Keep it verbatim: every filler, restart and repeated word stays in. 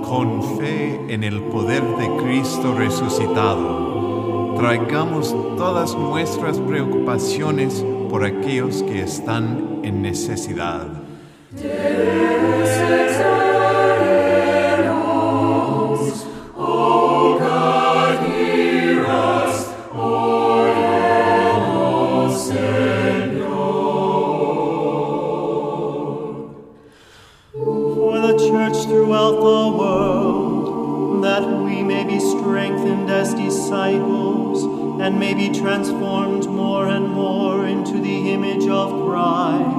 con fe en el poder de Cristo resucitado, traigamos todas nuestras preocupaciones por aquellos que están en necesidad. Throughout the world, that we may be strengthened as disciples and may be transformed more and more into the image of Christ.